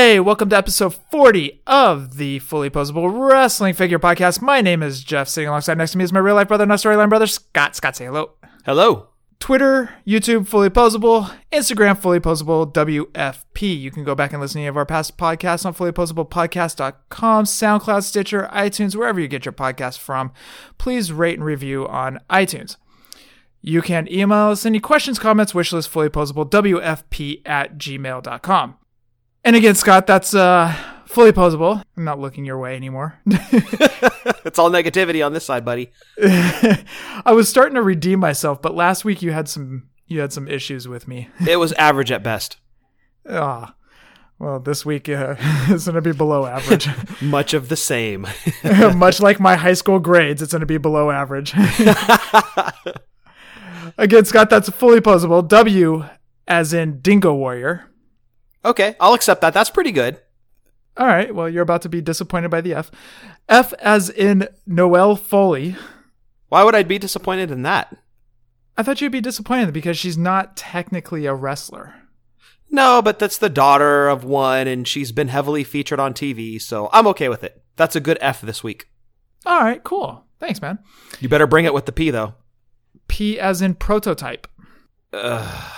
Hey, welcome to episode 40 of the Fully Posable Wrestling Figure Podcast. My name is Jeff. Sitting alongside next to me is my real life brother, not storyline brother, Scott. Scott, say hello. Hello. Twitter, YouTube, Fully Posable, Instagram, Fully Posable, WFP. You can go back and listen to any of our past podcasts on fullyposablepodcast.com, SoundCloud, Stitcher, iTunes, wherever you get your podcasts from. Please rate and review on iTunes. You can email us any questions, comments, wishlist, fullyposablewfp@gmail.com. And again, Scott, that's Fully Posable. I'm not looking your way anymore. It's all negativity on this side, buddy. I was starting to redeem myself, but last week you had some issues with me. It was average at best. Well, this week it's going to be below average. Much of the same. Much like my high school grades, it's going to be below average. Again, Scott, that's Fully Posable. W as in Dingo Warrior. Okay, I'll accept that. That's pretty good. All right, well, you're about to be disappointed by the F. F as in Noelle Foley. Why would I be disappointed in that? I thought you'd be disappointed because she's not technically a wrestler. No, but that's the daughter of one, and she's been heavily featured on TV, so I'm okay with it. That's a good F this week. All right, cool. Thanks, man. You better bring it with the P, though. P as in prototype. Oh,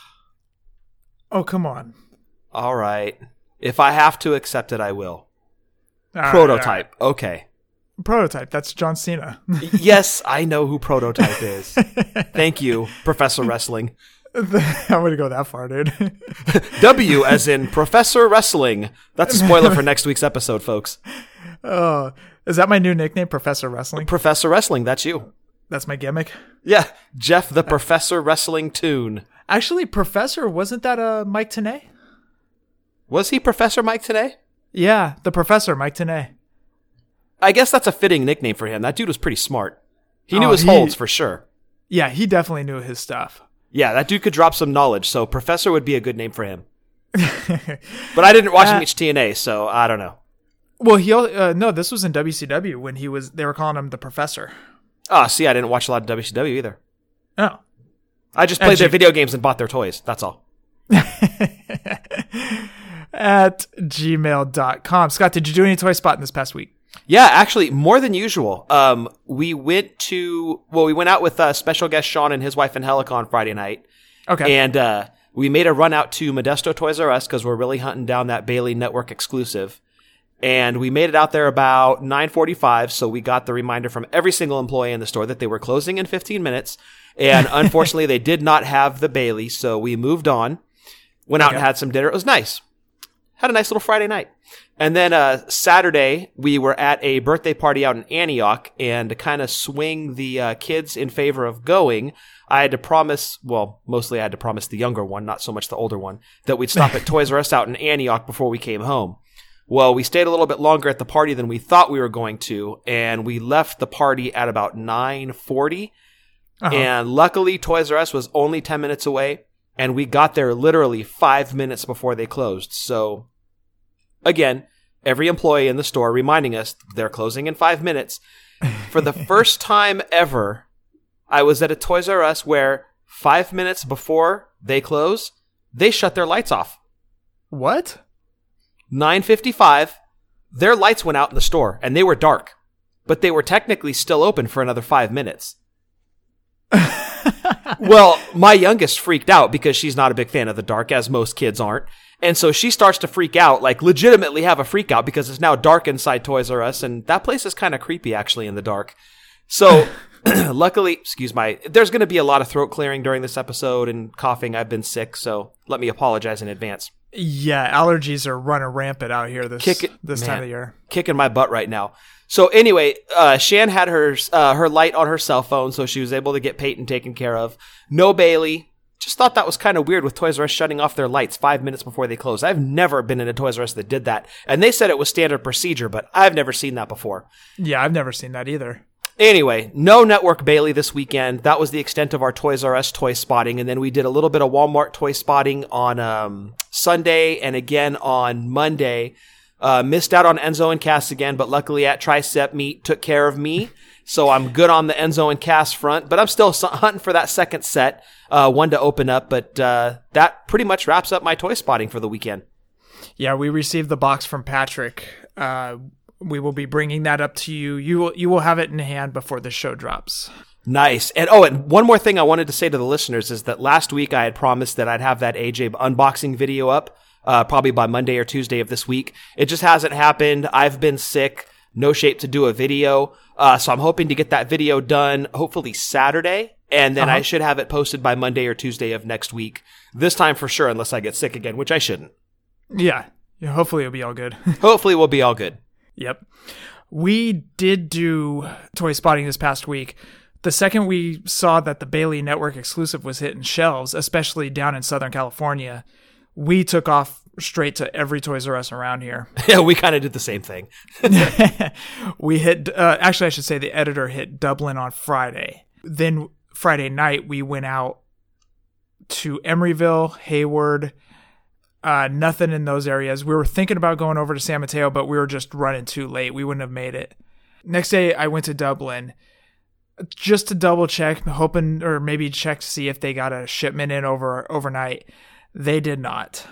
come on. All right. If I have to accept it, I will. All right. Prototype. Okay. Prototype. That's John Cena. Yes, I know who Prototype is. Thank you, Professor Wrestling. I'm going to go that far, dude. W as in Professor Wrestling. That's a spoiler for next week's episode, folks. Oh, is that my new nickname, Professor Wrestling? Professor Wrestling, that's you. That's my gimmick? Yeah, Jeff the Professor Wrestling Toon. Actually, Professor, wasn't that Mike Tenay? Was he Professor Mike Tenay? Yeah, the Professor, Mike Tenay. I guess that's a fitting nickname for him. That dude was pretty smart. He knew his holds for sure. Yeah, he definitely knew his stuff. Yeah, that dude could drop some knowledge, so Professor would be a good name for him. But I didn't watch him each TNA, so I don't know. Well, no, this was in WCW when they were calling him the Professor. Oh, see, I didn't watch a lot of WCW either. Oh. I just played their video games and bought their toys. That's all. At gmail.com. Scott, did you do any toy spotting this past week? Yeah, actually, more than usual. We went out with special guest Sean and his wife Angelica on Friday night. Okay. And we made a run out to Modesto Toys R Us because we're really hunting down that Bailey Network exclusive. And we made it out there about 9:45, so we got the reminder from every single employee in the store that they were closing in 15 minutes. And unfortunately, they did not have the Bailey, so we moved on. Went out and had some dinner. It was nice. Had a nice little Friday night. And then Saturday, we were at a birthday party out in Antioch, and to kind of swing the kids in favor of going, I had to promise, well, mostly I had to promise the younger one, not so much the older one, that we'd stop at Toys R Us out in Antioch before we came home. Well, we stayed a little bit longer at the party than we thought we were going to, and we left the party at about 9:40. And luckily, Toys R Us was only 10 minutes away, and we got there literally 5 minutes before they closed. So, again, every employee in the store reminding us they're closing in 5 minutes. For the first time ever, I was at a Toys R Us where 5 minutes before they close, they shut their lights off. What? 9:55, their lights went out in the store, and they were dark. But they were technically still open for another 5 minutes. Well, my youngest freaked out because she's not a big fan of the dark, as most kids aren't. And so she starts to freak out, like legitimately have a freak out because it's now dark inside Toys R Us. And that place is kind of creepy, actually, in the dark. So luckily, there's going to be a lot of throat clearing during this episode and coughing. I've been sick, so let me apologize in advance. Yeah, allergies are running rampant out here this time of year. Kicking my butt right now. So anyway, Shan had her light on her cell phone, so she was able to get Peyton taken care of. No Bailey. Just thought that was kind of weird with Toys R Us shutting off their lights 5 minutes before they closed. I've never been in a Toys R Us that did that. And they said it was standard procedure, but I've never seen that before. Yeah, I've never seen that either. Anyway, no Network Bailey this weekend. That was the extent of our Toys R Us toy spotting. And then we did a little bit of Walmart toy spotting on Sunday and again on Monday. Missed out on Enzo and Cass again, but luckily at Tricep Meat took care of me. So I'm good on the Enzo and Cass front, but I'm still hunting for that second set, one to open up. But that pretty much wraps up my toy spotting for the weekend. Yeah, we received the box from Patrick. We will be bringing that up to you. You will have it in hand before the show drops. Nice. And one more thing I wanted to say to the listeners is that last week I had promised that I'd have that AJ unboxing video up probably by Monday or Tuesday of this week. It just hasn't happened. I've been sick. No shape to do a video. So I'm hoping to get that video done hopefully Saturday. And then I should have it posted by Monday or Tuesday of next week. This time for sure, unless I get sick again, which I shouldn't. Yeah. Hopefully it'll be all good. Hopefully we'll be all good. Yep. We did do toy spotting this past week. The second we saw that the Bailey Network exclusive was hitting shelves, especially down in Southern California, we took off straight to every Toys R Us around here. Yeah, we kind of did the same thing. We hit, actually I should say the editor hit Dublin on Friday. Then Friday night, we went out to Emeryville, Hayward, nothing in those areas. We were thinking about going over to San Mateo, but we were just running too late. We wouldn't have made it. Next day, I went to Dublin just to double check, hoping, or maybe check to see if they got a shipment in overnight. They did not.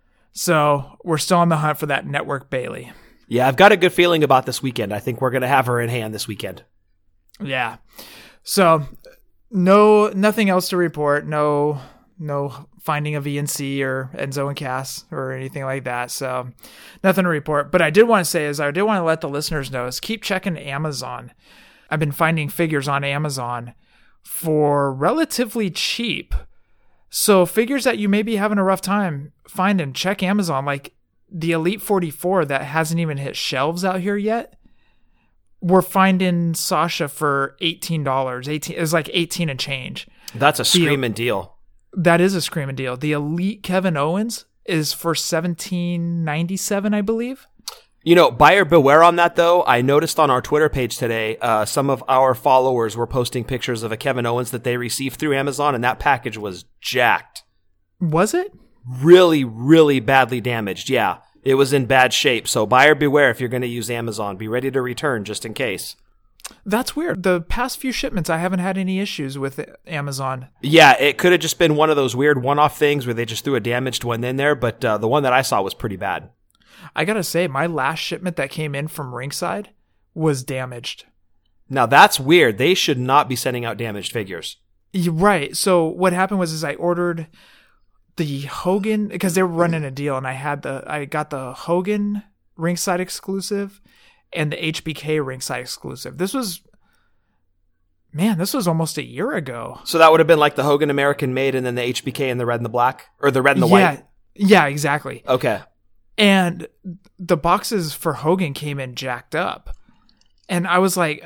So we're still on the hunt for that Network Bailey. Yeah, I've got a good feeling about this weekend. I think we're going to have her in hand this weekend. Yeah. So nothing else to report. No finding of ENC or Enzo and Cass or anything like that. So nothing to report. But I did want to say is I did want to let the listeners know is keep checking Amazon. I've been finding figures on Amazon for relatively cheap. So figures that you may be having a rough time finding, check Amazon. Like the Elite 44 that hasn't even hit shelves out here yet. We're finding Sasha for $18. It was like 18 and change. That's a screaming deal. That is a screaming deal. The Elite Kevin Owens is for $17.97, I believe. You know, buyer beware on that, though. I noticed on our Twitter page today, some of our followers were posting pictures of a Kevin Owens that they received through Amazon, and that package was jacked. Was it? Really, really badly damaged, yeah. It was in bad shape, so buyer beware if you're going to use Amazon. Be ready to return just in case. That's weird. The past few shipments, I haven't had any issues with Amazon. Yeah, it could have just been one of those weird one-off things where they just threw a damaged one in there, but the one that I saw was pretty bad. I gotta say, my last shipment that came in from Ringside was damaged. Now, that's weird. They should not be sending out damaged figures. You're right. So what happened was I ordered the Hogan, because they were running a deal, and I got the Hogan Ringside exclusive and the HBK Ringside exclusive. This was almost a year ago. So that would have been like the Hogan American Made and then the HBK and the red and the black? Or the red and the white? Yeah, exactly. Okay. And the boxes for Hogan came in jacked up. And I was like,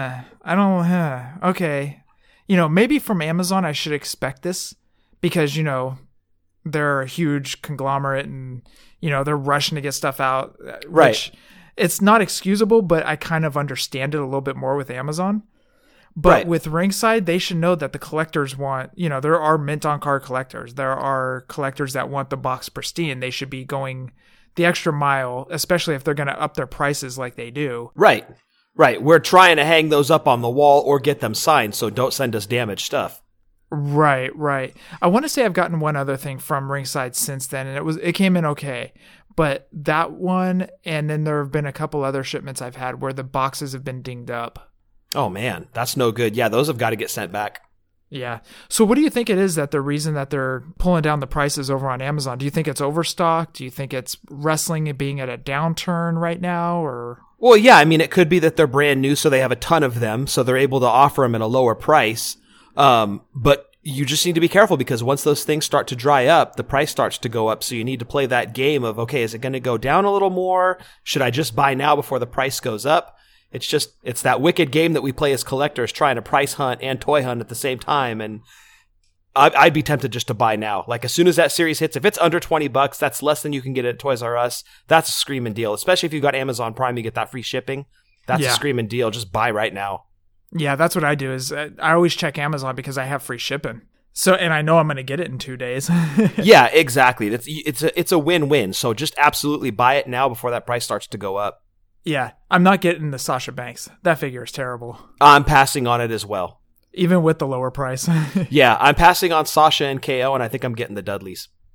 okay. Maybe from Amazon I should expect this because, they're a huge conglomerate and, they're rushing to get stuff out. Right. Which it's not excusable, but I kind of understand it a little bit more with Amazon. But with Ringside, they should know that the collectors want, there are mint on card collectors. There are collectors that want the box pristine. They should be going the extra mile, especially if they're going to up their prices like they do. Right. We're trying to hang those up on the wall or get them signed, so don't send us damaged stuff. Right. I want to say I've gotten one other thing from Ringside since then, and it came in okay. But that one, and then there have been a couple other shipments I've had where the boxes have been dinged up. Oh, man, that's no good. Yeah, those have got to get sent back. Yeah. So what do you think it is that the reason that they're pulling down the prices over on Amazon? Do you think it's overstock? Do you think it's wrestling and being at a downturn right now? Or Well, yeah, I mean, it could be that they're brand new, so they have a ton of them, so they're able to offer them at a lower price. But you just need to be careful because once those things start to dry up, the price starts to go up. So you need to play that game of, okay, is it going to go down a little more? Should I just buy now before the price goes up? It's that wicked game that we play as collectors, trying to price hunt and toy hunt at the same time. And I'd be tempted just to buy now. Like as soon as that series hits, if it's under $20, that's less than you can get at Toys R Us. That's a screaming deal. Especially if you've got Amazon Prime, you get that free shipping. That's a screaming deal. Just buy right now. Yeah, that's what I do. Is I always check Amazon because I have free shipping. So, and I know I'm going to get it in 2 days. Yeah, exactly. It's a win-win. So just absolutely buy it now before that price starts to go up. Yeah, I'm not getting the Sasha Banks. That figure is terrible. I'm passing on it as well. Even with the lower price. Yeah, I'm passing on Sasha and KO, and I think I'm getting the Dudleys.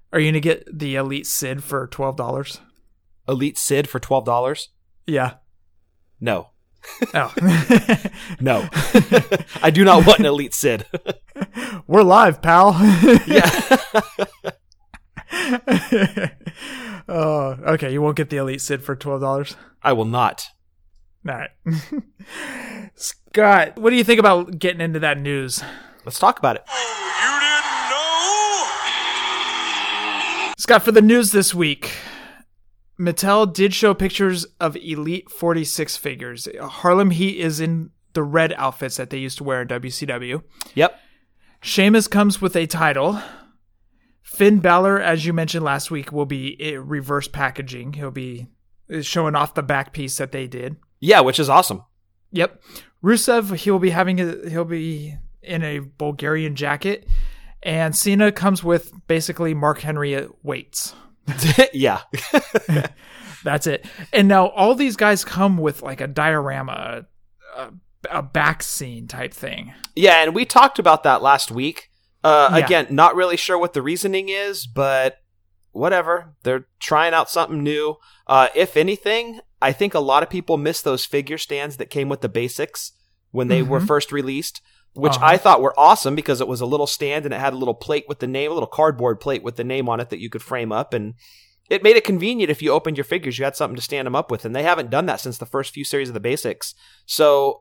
Are you going to get the Elite Sid for $12? Elite Sid for $12? Yeah. No. Oh. No. I do not want an Elite Sid. We're live, pal. Yeah. Oh, okay. You won't get the Elite Sid for $12? I will not. All right. Scott, what do you think about getting into that news? Let's talk about it. You didn't know? Scott, for the news this week, Mattel did show pictures of Elite 46 figures. Harlem Heat is in the red outfits that they used to wear in WCW. Yep. Sheamus comes with a title. Finn Balor, as you mentioned last week, will be reverse packaging. He'll be showing off the back piece that they did. Yeah, which is awesome. Yep. Rusev, he'll be in a Bulgarian jacket. And Cena comes with basically Mark Henry weights. Yeah. That's it. And now all these guys come with like a diorama, a back scene type thing. Yeah, and we talked about that last week. Yeah. Again, not really sure what the reasoning is, but whatever. They're trying out something new. If anything, I think a lot of people miss those figure stands that came with the basics when they were first released, which I thought were awesome because it was a little stand and it had a little plate with the name, a little cardboard plate with the name on it that you could frame up. And it made it convenient if you opened your figures, you had something to stand them up with. And they haven't done that since the first few series of the basics. So,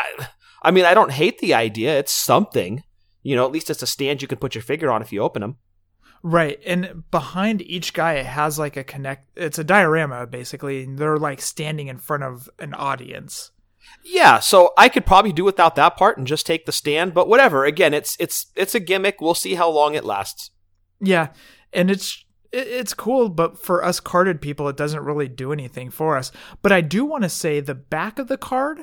I mean, I don't hate the idea. It's something. You know, at least it's a stand you can put your figure on if you open them. Right. And behind each guy, it has like it's a diorama, basically. And they're like standing in front of an audience. Yeah, so I could probably do without that part and just take the stand, but whatever. Again, it's a gimmick. We'll see how long it lasts. Yeah, and it's cool, but for us carded people, it doesn't really do anything for us. But I do want to say the back of the card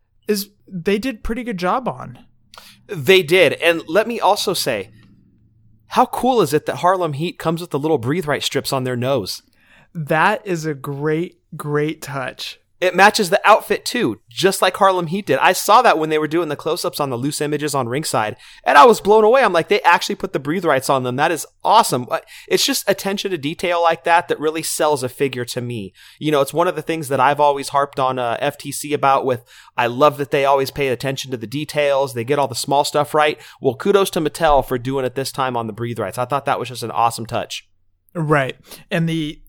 they did pretty good job on. They did, and let me also say, how cool is it that Harlem Heat comes with the little Breathe Right strips on their nose? That is a great, great touch. It matches the outfit too, just like Harlem Heat did. I saw that when they were doing the close-ups on the loose images on ringside, and I was blown away. I'm like, they actually put the Breathe Rights on them. That is awesome. It's just attention to detail like that really sells a figure to me. You know, it's one of the things that I've always harped on FTC about with, I love that they always pay attention to the details. They get all the small stuff right. Well, kudos to Mattel for doing it this time on the Breathe Rights. I thought that was just an awesome touch. Right. And the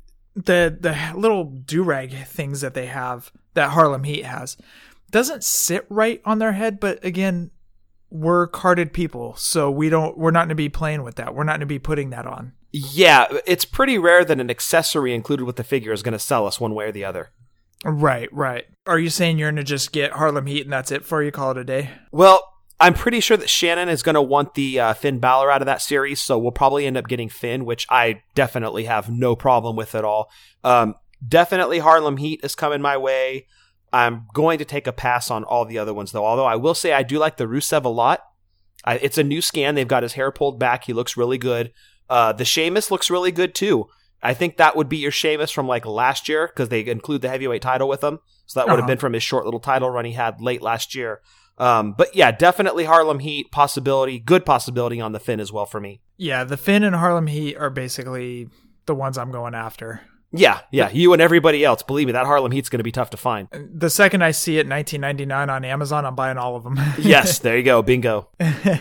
little do-rag things that they have, that Harlem Heat has, doesn't sit right on their head, but again, we're carded people, so we're not going to be playing with that. We're not going to be putting that on. Yeah, it's pretty rare that an accessory included with the figure is going to sell us one way or the other. Right. Are you saying you're going to just get Harlem Heat and that's it for you, call it a day? Well, I'm pretty sure that Shannon is going to want the Finn Balor out of that series, so we'll probably end up getting Finn, which I definitely have no problem with at all. Definitely Harlem Heat is coming my way. I'm going to take a pass on all the other ones, though. Although I will say I do like the Rusev a lot. It's a new scan. They've got his hair pulled back. He looks really good. The Sheamus looks really good, too. I think that would be your Sheamus from like last year because they include the heavyweight title with him. So that would have been from his short little title run he had late last year. But yeah, definitely Harlem Heat possibility, good possibility on the Finn as well for me. Yeah, the Finn and Harlem Heat are basically the ones I'm going after. Yeah, you and everybody else. Believe me, that Harlem Heat's going to be tough to find. The second I see it $19.99 on Amazon, I'm buying all of them. Yes, there you go. Bingo.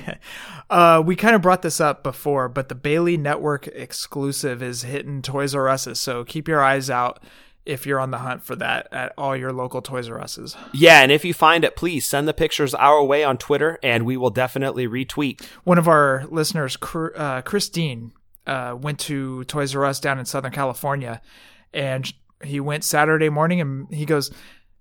We kind of brought this up before, but the Bailey Network exclusive is hitting Toys R Us, so keep your eyes out if you're on the hunt for that at all your local Toys R Us's. Yeah, and if you find it, please send the pictures our way on Twitter, and we will definitely retweet. One of our listeners, Christine, went to Toys R Us down in Southern California, and he went Saturday morning, and he goes,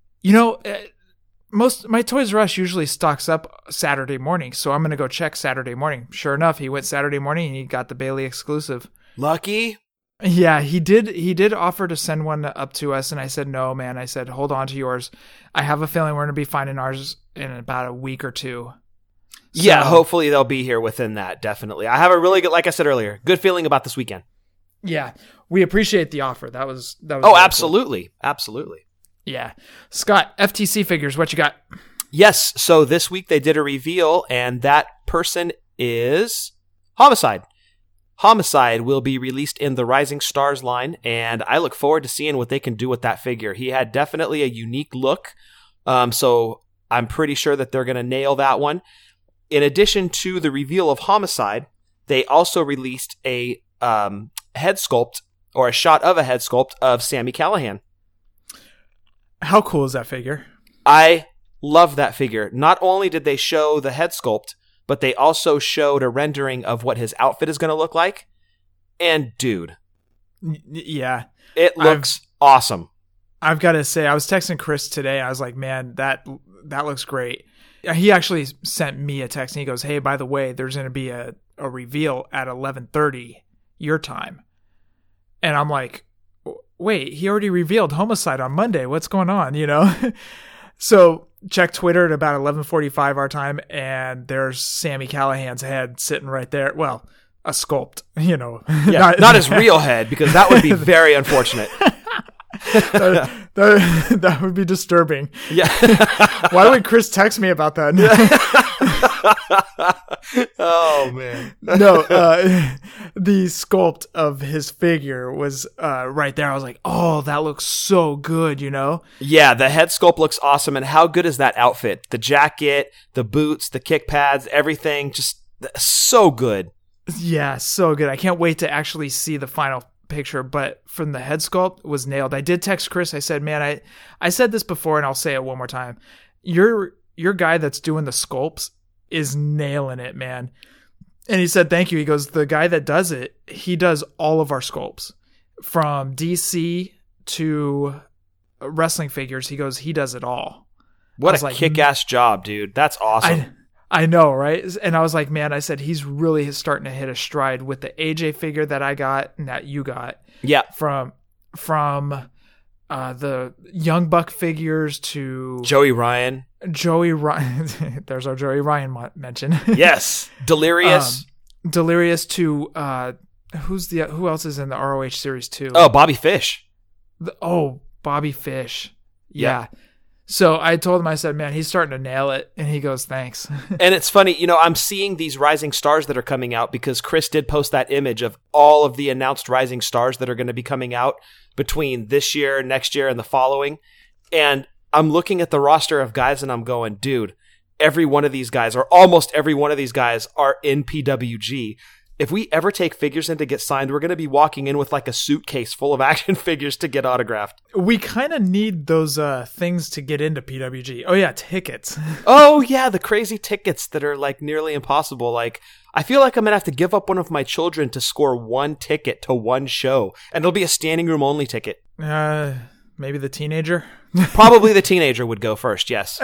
my Toys R Us usually stocks up Saturday morning, so I'm going to go check Saturday morning. Sure enough, he went Saturday morning, and he got the Bailey exclusive. Lucky? Yeah, he did offer to send one up to us, and I said, no, man. I said, hold on to yours. I have a feeling we're going to be finding ours in about a week or two. Yeah, hopefully they'll be here within that, definitely. I have a really good, like I said earlier, good feeling about this weekend. Yeah, we appreciate the offer. That was Oh, really absolutely. Cool. Absolutely. Yeah. Scott, FTC figures, what you got? Yes, so this week they did a reveal, and that person is Homicide. Homicide will be released in the Rising Stars line, and I look forward to seeing what they can do with that figure. He had definitely a unique look, so I'm pretty sure that they're going to nail that one. In addition to the reveal of Homicide, they also released a head sculpt, or a shot of a head sculpt of Sami Callihan. How cool is that figure? I love that figure. Not only did they show the head sculpt, but they also showed a rendering of what his outfit is going to look like. And dude. Yeah. It looks awesome. I've got to say, I was texting Chris today. I was like, man, that looks great. He actually sent me a text and he goes, hey, by the way, there's going to be a reveal at 11:30 your time. And I'm like, wait, he already revealed Homicide on Monday. What's going on? You know? So check Twitter at about 11:45 our time, and there's Sami Callihan's head sitting right there. Well, a sculpt, you know. Yeah, not his real head, because that would be very unfortunate. that would be disturbing. Yeah. Why would Chris text me about that? Oh, man. No, the sculpt of his figure was right there. I was like, oh, that looks so good, you know? Yeah, the head sculpt looks awesome. And how good is that outfit? The jacket, the boots, the kick pads, everything, just so good. Yeah, so good. I can't wait to actually see the final picture, but from the head sculpt was nailed. I did text Chris. I said, man, I said this before and I'll say it one more time. Your guy that's doing the sculpts is nailing it, man. And he said, thank you. He goes, the guy that does it, he does all of our sculpts from DC to wrestling figures. He goes, he does it all. What a kick-ass job, dude. That's awesome. I know, right? And I was like, man, I said, he's really starting to hit a stride with the AJ figure that I got and that you got. Yeah. From the Young Buck figures to Joey Ryan. There's our Joey Ryan mention. Yes. Delirious. Delirious to who else is in the ROH series too? Oh, Bobby Fish. Bobby Fish. Yeah. So I told him, I said, man, he's starting to nail it. And he goes, thanks. And it's funny, you know, I'm seeing these Rising Stars that are coming out because Chris did post that image of all of the announced Rising Stars that are going to be coming out between this year, next year, and the following. And I'm looking at the roster of guys and I'm going, dude, every one of these guys, or almost every one of these guys, are in PWG. If we ever take figures in to get signed, we're going to be walking in with like a suitcase full of action figures to get autographed. We kind of need those things to get into PWG. Oh, yeah, tickets. Oh, yeah, the crazy tickets that are like nearly impossible. Like, I feel like I'm going to have to give up one of my children to score one ticket to one show, and it'll be a standing room only ticket. Maybe the teenager? Probably the teenager would go first, yes.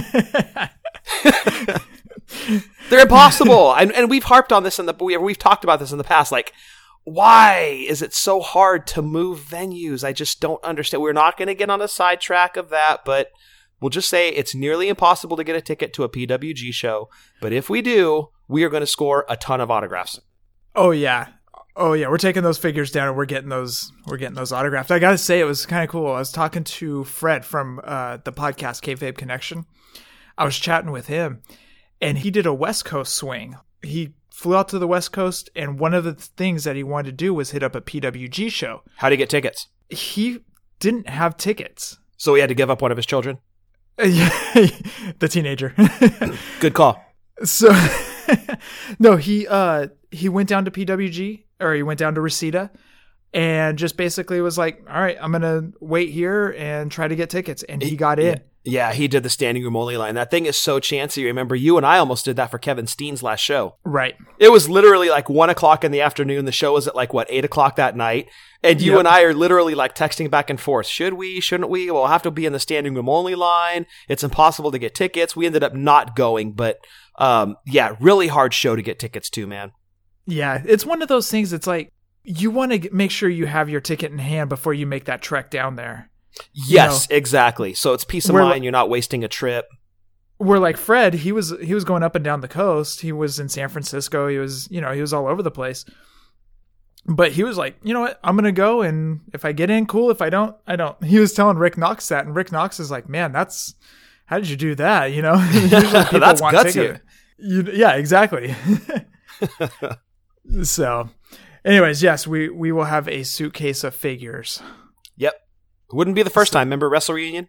They're impossible. And we've harped on this we've talked about this in the past. Like, why is it so hard to move venues? I just don't understand. We're not going to get on a sidetrack of that, but we'll just say it's nearly impossible to get a ticket to a PWG show. But if we do, we are going to score a ton of autographs. Oh yeah. We're taking those figures down and we're getting those autographed. I got to say, it was kind of cool. I was talking to Fred from the podcast Kayfabe Connection. I was chatting with him. And he did a West Coast swing. He flew out to the West Coast, and one of the things that he wanted to do was hit up a PWG show. How do you get tickets? He didn't have tickets. So he had to give up one of his children? The teenager. Good call. So, no, he went down to PWG, or he went down to Reseda, and just basically was like, all right, I'm going to wait here and try to get tickets. And he got in. Yeah, he did the standing room only line. That thing is so chancy. Remember, you and I almost did that for Kevin Steen's last show. Right. It was literally like 1 o'clock in the afternoon. The show was at 8 o'clock that night. And you and I are literally like texting back and forth. Should we? Shouldn't we? We'll have to be in the standing room only line. It's impossible to get tickets. We ended up not going, but really hard show to get tickets to, man. Yeah, it's one of those things. It's like, you want to make sure you have your ticket in hand before you make that trek down there. Yes, exactly. So it's peace of mind. You're not wasting a trip. We're like Fred. He was going up and down the coast. He was in San Francisco. He was all over the place. But he was like, you know what? I'm going to go. And if I get in, cool. If I don't, I don't. He was telling Rick Knox that. And Rick Knox is like, man, how did you do that? Usually people that's want gutsy. ticket. Yeah, exactly. So, anyways, yes, we will have a suitcase of figures. Yep. Wouldn't be the first time. Remember Wrestle Reunion?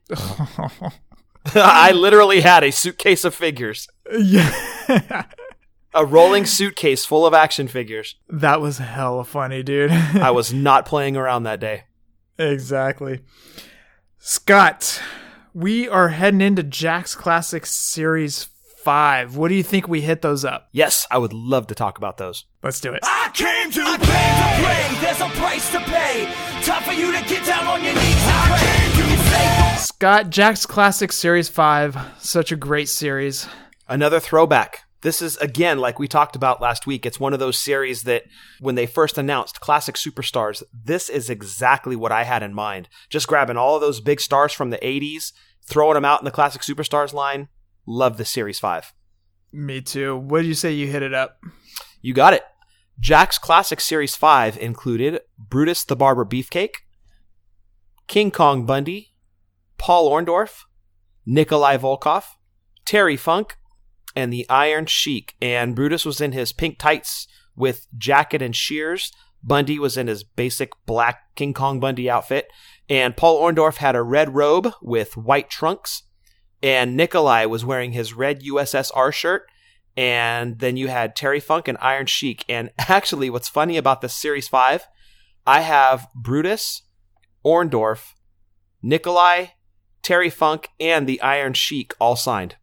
I literally had a suitcase of figures. Yeah. A rolling suitcase full of action figures. That was hella funny, dude. I was not playing around that day. Exactly. Scott, we are heading into Jakks Classic Series 5. What do you think we hit those up? Yes, I would love to talk about those. Let's do it. I came to play. There's a price to pay. Time for you to get down on your knees and pray. Scott, Jakks Classic Series 5. Such a great series. Another throwback. This is, again, like we talked about last week, it's one of those series that when they first announced Classic Superstars, this is exactly what I had in mind. Just grabbing all of those big stars from the 80s, throwing them out in the Classic Superstars line. Love the Series 5. Me too. What did you say you hit it up? You got it. Jakks Classic Series 5 included Brutus the Barber Beefcake, King Kong Bundy, Paul Orndorff, Nikolai Volkov, Terry Funk, and the Iron Sheik. And Brutus was in his pink tights with jacket and shears. Bundy was in his basic black King Kong Bundy outfit. And Paul Orndorff had a red robe with white trunks. And Nikolai was wearing his red USSR shirt. And then you had Terry Funk and Iron Sheik. And actually, what's funny about this Series 5, I have Brutus, Orndorff, Nikolai, Terry Funk, and the Iron Sheik all signed.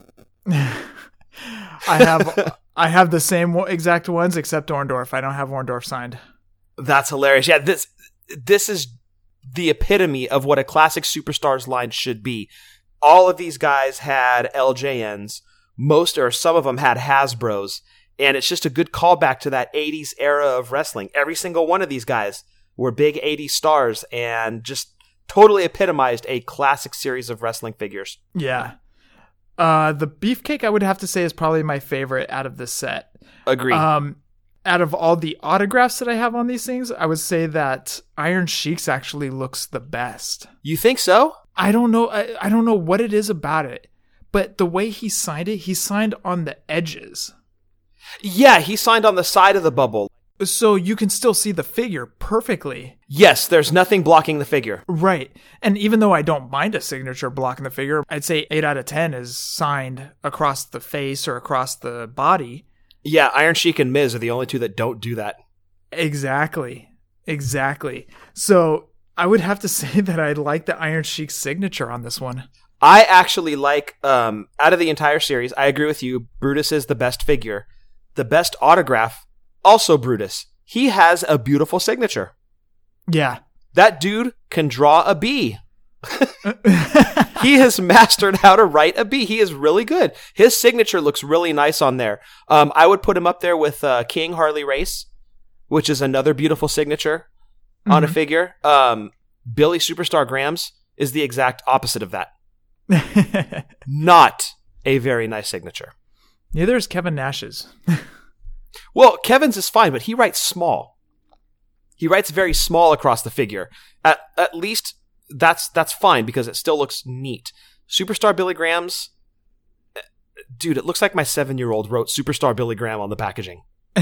I have the same exact ones except Orndorff. I don't have Orndorff signed. That's hilarious. Yeah, this is the epitome of what a Classic Superstars line should be. All of these guys had LJNs. Most or some of them had Hasbros. And it's just a good callback to that 80s era of wrestling. Every single one of these guys were big 80s stars and just totally epitomized a classic series of wrestling figures. Yeah. The Beefcake, I would have to say, is probably my favorite out of this set. Agreed. Out of all the autographs that I have on these things, I would say that Iron Sheik's actually looks the best. You think so? I don't know. I don't know what it is about it, but the way he signed it, he signed on the edges. Yeah, he signed on the side of the bubble. So you can still see the figure perfectly. Yes, there's nothing blocking the figure. Right. And even though I don't mind a signature blocking the figure, I'd say 8 out of 10 is signed across the face or across the body. Yeah, Iron Sheik and Miz are the only two that don't do that. Exactly. So I would have to say that I like the Iron Sheik signature on this one. I actually like, out of the entire series, I agree with you, Brutus is the best figure. The best autograph, also Brutus. He has a beautiful signature. Yeah. That dude can draw a B. He has mastered how to write a B. He is really good. His signature looks really nice on there. I would put him up there with King Harley Race, which is another beautiful signature on a figure. Billy Superstar Grams is the exact opposite of that. Not a very nice signature. Neither is Kevin Nash's. Well, Kevin's is fine, but he writes small. He writes very small across the figure. At least that's fine because it still looks neat. Superstar Billy Graham's, dude, it looks like my 7-year-old wrote Superstar Billy Graham on the packaging.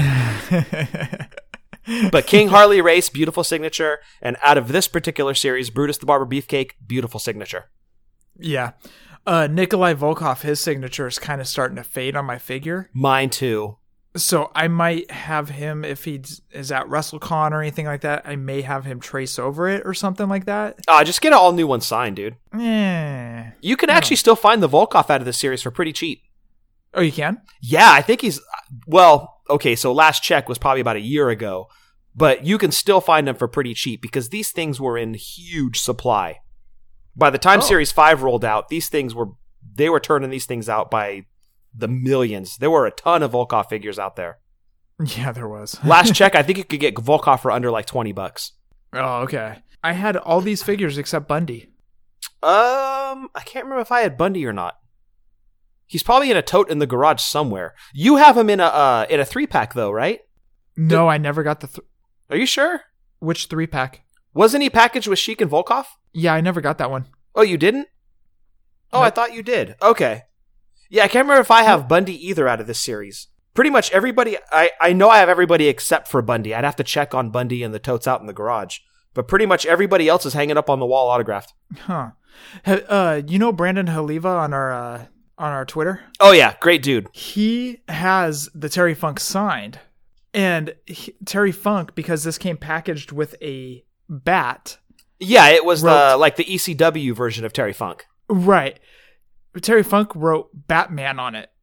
But King Harley Race, beautiful signature. And out of this particular series, Brutus the Barber Beefcake, beautiful signature. Yeah. Nikolai Volkov, his signature is kind of starting to fade on my figure. Mine too. So I might have him, if he is at WrestleCon or anything like that, I may have him trace over it or something like that. Just get an all new one signed, dude. You can actually still find the Volkov out of this series for pretty cheap. Oh, you can? Yeah, I think he's, well, okay, so last check was probably about a year ago, but you can still find them for pretty cheap because these things were in huge supply. By the time Series 5 rolled out, they were turning these things out by the millions. There were a ton of Volkov figures out there. Yeah, there was. Last check, I think you could get Volkov for under like $20. Oh, okay. I had all these figures except Bundy. I can't remember if I had Bundy or not. He's probably in a tote in the garage somewhere. You have him in a 3-pack though, right? No, I never got the. Are you sure? Which 3-pack? Wasn't he packaged with Sheik and Volkov? Yeah, I never got that one. Oh, you didn't? Oh, Nope. I thought you did. Okay. Yeah, I can't remember if I have Bundy either out of this series. Pretty much everybody, I know I have everybody except for Bundy. I'd have to check on Bundy and the totes out in the garage. But pretty much everybody else is hanging up on the wall autographed. Huh. You know Brandon Haliva on our Twitter? Oh yeah, great dude. He has the Terry Funk signed. And Terry Funk, because this came packaged with a bat. Yeah, it was the ECW version of Terry Funk. Right. Terry Funk wrote Batman on it.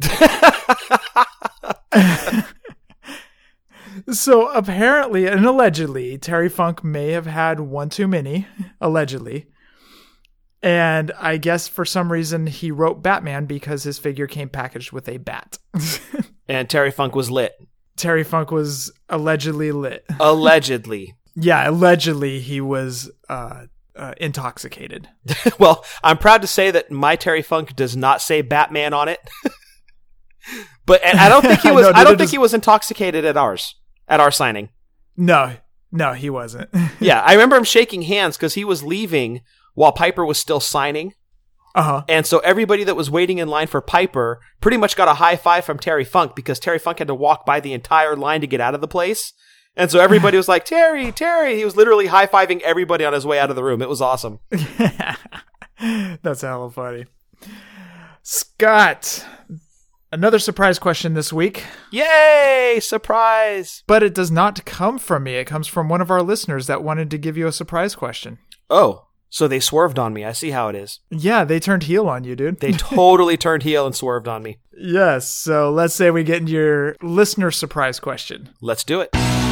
So apparently and allegedly, Terry Funk may have had one too many, allegedly. And I guess for some reason he wrote Batman because his figure came packaged with a bat. And Terry Funk was lit. Terry Funk was allegedly lit. Allegedly. Yeah, allegedly he was intoxicated. Well, I'm proud to say that my Terry Funk does not say Batman on it. And I don't think he was. I don't think he was intoxicated at our signing. No, he wasn't. Yeah, I remember him shaking hands because he was leaving while Piper was still signing. And so everybody that was waiting in line for Piper pretty much got a high five from Terry Funk because Terry Funk had to walk by the entire line to get out of the place. And so everybody was like, Terry. He was literally high-fiving everybody on his way out of the room. It was awesome. That's hella funny. Scott, another surprise question this week. Yay! Surprise! But it does not come from me. It comes from one of our listeners that wanted to give you a surprise question. Oh, so they swerved on me. I see how it is. Yeah, they turned heel on you, dude. They totally turned heel and swerved on me. Yes, so let's say we get into your listener surprise question. Let's do it.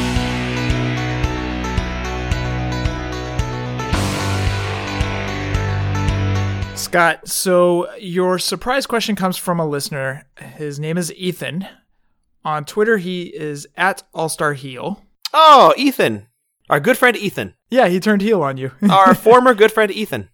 Scott, so your surprise question comes from a listener. His name is Ethan. On Twitter, he is at AllStarHeel. Oh, Ethan. Our good friend Ethan. Yeah, he turned heel on you. Our former good friend Ethan.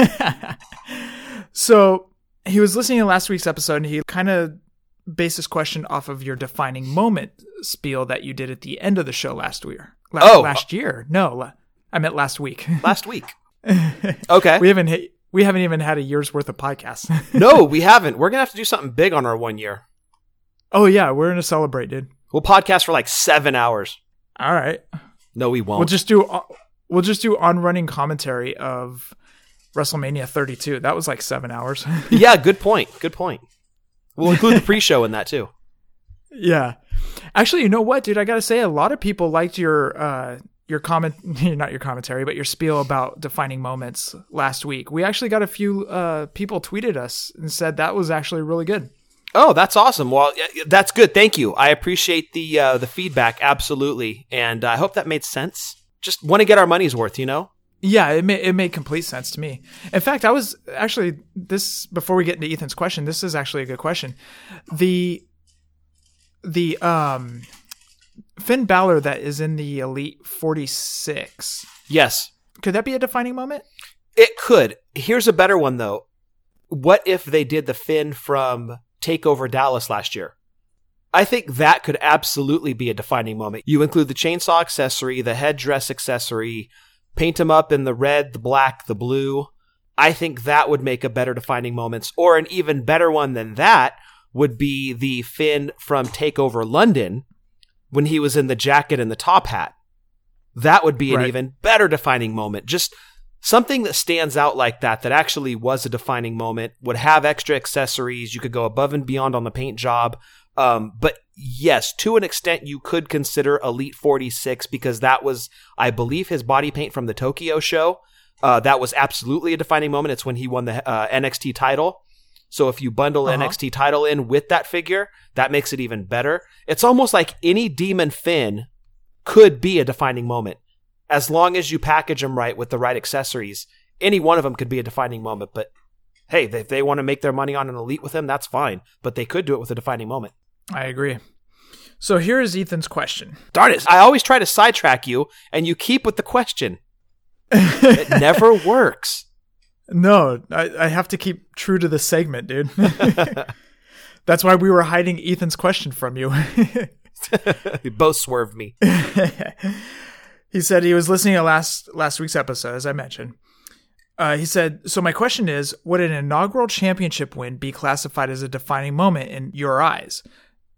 So he was listening to last week's episode, and he kind of based his question off of your defining moment spiel that you did at the end of the show last year. Last year. No, I meant last week. Last week. Okay. We haven't even had a year's worth of podcasts. No, we haven't. We're going to have to do something big on our 1 year. Oh, yeah. We're going to celebrate, dude. We'll podcast for like 7 hours. All right. No, we won't. We'll just do on-running commentary of WrestleMania 32. That was like 7 hours. Yeah, good point. Good point. We'll include the pre-show in that too. Yeah. Actually, you know what, dude? I got to say, a lot of people liked your comment, not your commentary, but your spiel about defining moments last week. We actually got a few people tweeted us and said that was actually really good. Oh, that's awesome. Well, that's good. Thank you. I appreciate the feedback. Absolutely. And I hope that made sense. Just want to get our money's worth, you know? Yeah, it made complete sense to me. In fact, I was actually before we get into Ethan's question, this is actually a good question. The Finn Balor that is in the Elite 46. Yes. Could that be a defining moment? It could. Here's a better one though. What if they did the Finn from TakeOver Dallas last year? I think that could absolutely be a defining moment. You include the chainsaw accessory, the headdress accessory, paint him up in the red, the black, the blue. I think that would make a better defining moments. Or an even better one than that would be the Finn from TakeOver London when he was in the jacket and the top hat. That would be an even better defining moment. Just something that stands out like that actually was a defining moment, would have extra accessories. You could go above and beyond on the paint job. But yes, to an extent, you could consider Elite 46 because that was, I believe, his body paint from the Tokyo show. That was absolutely a defining moment. It's when he won the NXT title. So if you bundle NXT title in with that figure, that makes it even better. It's almost like any Demon Finn could be a defining moment. As long as you package them right with the right accessories, any one of them could be a defining moment. But hey, if they want to make their money on an Elite with him, that's fine. But they could do it with a defining moment. I agree. So here is Ethan's question. Darn it. I always try to sidetrack you, and you keep with the question. It never works. No, I have to keep true to the segment, dude. That's why we were hiding Ethan's question from you. You both swerved me. He said he was listening to last week's episode, as I mentioned. He said, so my question is, would an inaugural championship win be classified as a defining moment in your eyes?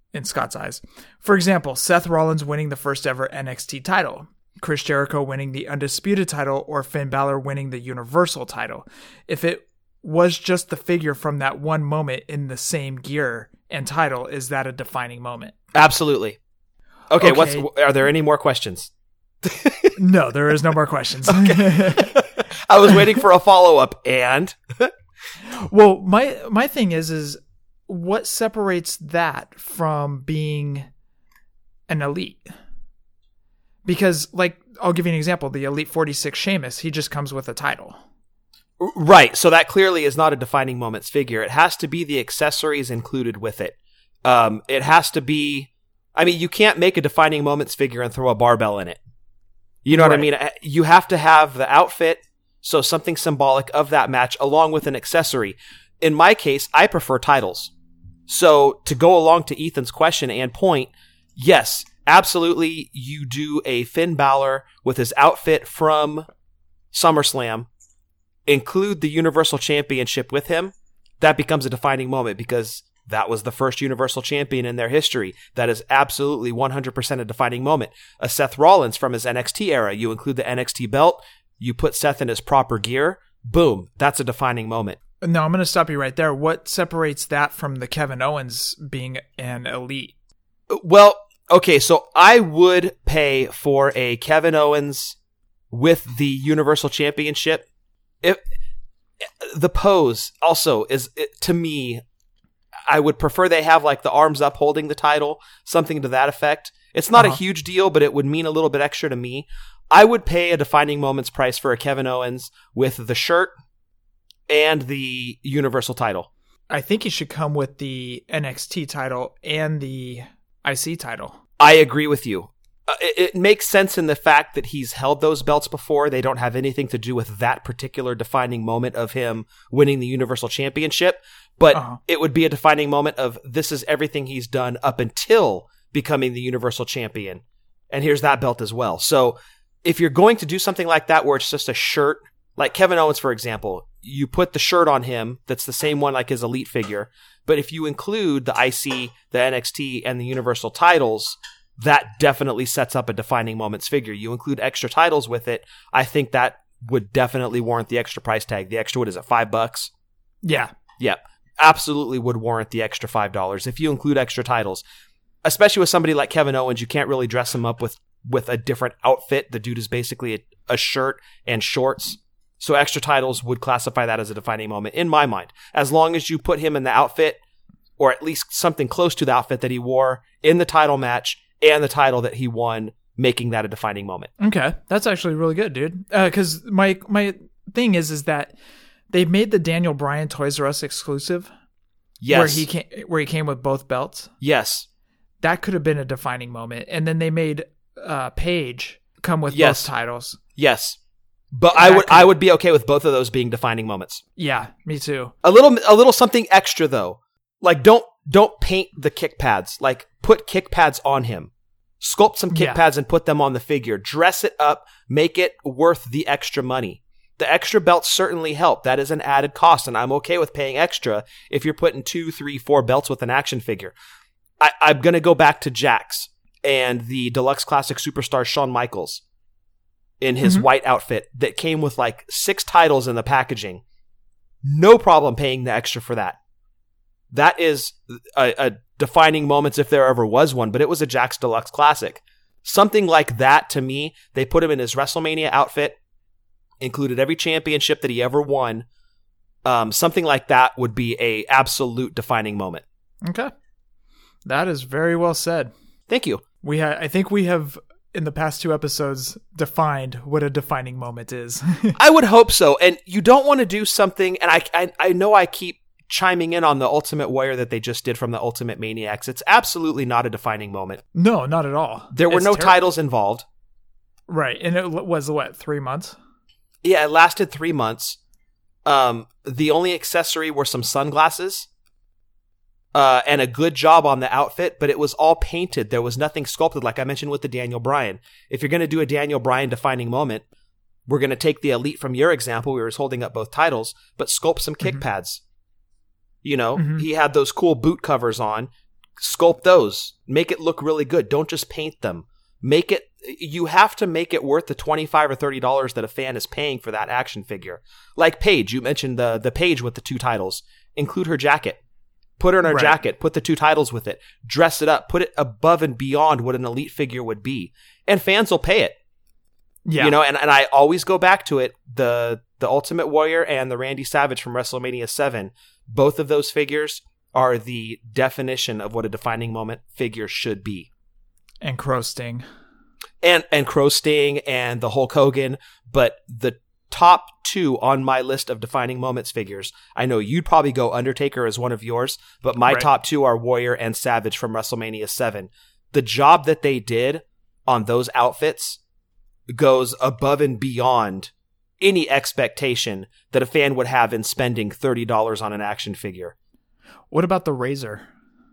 in Scott's eyes. For example, Seth Rollins winning the first ever NXT title, Chris Jericho winning the Undisputed title, or Finn Balor winning the Universal title. If it was just the figure from that one moment in the same gear and title, is that a defining moment? Absolutely. Okay. Are there any more questions? No, there is no more questions. Okay. I was waiting for a follow-up, and well, my thing is what separates that from being an elite? Because, like, I'll give you an example. The Elite 46 Sheamus, he just comes with a title. Right. So that clearly is not a defining moments figure. It has to be the accessories included with it. It has to be, I mean, you can't make a defining moments figure and throw a barbell in it. You know what I mean? You have to have the outfit, so something symbolic of that match, along with an accessory. In my case, I prefer titles. So to go along to Ethan's question and point, yes, absolutely, you do a Finn Balor with his outfit from SummerSlam, include the Universal Championship with him. That becomes a defining moment because that was the first Universal Champion in their history. That is absolutely 100% a defining moment. A Seth Rollins from his NXT era, you include the NXT belt, you put Seth in his proper gear, boom, that's a defining moment. No, I'm going to stop you right there. What separates that from the Kevin Owens being an elite? Well, okay, so I would pay for a Kevin Owens with the Universal Championship. If the pose also is, to me, I would prefer they have like the arms up holding the title, something to that effect. It's not a huge deal, but it would mean a little bit extra to me. I would pay a defining moments price for a Kevin Owens with the shirt and the Universal title. I think he should come with the NXT title and the IC title. I agree with you. It makes sense in the fact that he's held those belts before. They don't have anything to do with that particular defining moment of him winning the Universal Championship. But it would be a defining moment of this is everything he's done up until becoming the Universal Champion. And here's that belt as well. So if you're going to do something like that where it's just a shirt, like Kevin Owens, for example, you put the shirt on him that's the same one like his elite figure. But if you include the IC, the NXT, and the Universal titles, that definitely sets up a defining moments figure. You include extra titles with it, I think that would definitely warrant the extra price tag. The extra, what is it, $5? Yeah. Yeah. Absolutely would warrant the extra $5 if you include extra titles. Especially with somebody like Kevin Owens, you can't really dress him up with a different outfit. The dude is basically a shirt and shorts. So extra titles would classify that as a defining moment in my mind. As long as you put him in the outfit, or at least something close to the outfit that he wore in the title match, and the title that he won, making that a defining moment. Okay. That's actually really good, dude. Because my thing is that they made the Daniel Bryan Toys R Us exclusive. Yes. Where he came with both belts. Yes. That could have been a defining moment. And then they made Paige come with both titles. Yes. But I would be okay with both of those being defining moments. Yeah, me too. A little something extra though. Like don't paint the kick pads. Like put kick pads on him. Sculpt some kick pads and put them on the figure. Dress it up. Make it worth the extra money. The extra belts certainly help. That is an added cost, and I'm okay with paying extra if you're putting 2, 3, 4 belts with an action figure. I'm going to go back to Jax and the Deluxe Classic Superstar Shawn Michaels in his white outfit that came with like 6 titles in the packaging. No problem paying the extra for that. That is a defining moments if there ever was one, but it was a Jax Deluxe Classic. Something like that, to me, they put him in his WrestleMania outfit, included every championship that he ever won. Something like that would be a absolute defining moment. Okay. That is very well said. Thank you. I think we have, in the past 2 episodes, defined what a defining moment is. I would hope so. And you don't want to do something, and I know I keep chiming in on the Ultimate Warrior that they just did from the Ultimate Maniacs. It's absolutely not a defining moment. No, not at all. There were no titles involved. Right. And it was, 3 months? Yeah, it lasted 3 months. The only accessory were some sunglasses. And a good job on the outfit, but it was all painted. There was nothing sculpted, like I mentioned with the Daniel Bryan. If you're going to do a Daniel Bryan defining moment, we're going to take the Elite from your example. We were holding up both titles, but sculpt some kick pads. You know, he had those cool boot covers on. sculpt those. Make it look really good. Don't just paint them. You have to make it worth the $25 or $30 that a fan is paying for that action figure. Like Paige, you mentioned the Paige with the 2 titles. Include her jacket. Put her in her jacket. Put the 2 titles with it. Dress it up. Put it above and beyond what an Elite figure would be. And fans will pay it. Yeah. You know, and I always go back to it. The Ultimate Warrior and the Randy Savage from WrestleMania 7, both of those figures are the definition of what a defining moment figure should be. And Crow Sting. And Crow Sting and the Hulk Hogan, but the top 2 on my list of defining moments figures, I know you'd probably go Undertaker as one of yours, but my top 2 are Warrior and Savage from WrestleMania 7. The job that they did on those outfits goes above and beyond any expectation that a fan would have in spending $30 on an action figure. What about the Razor?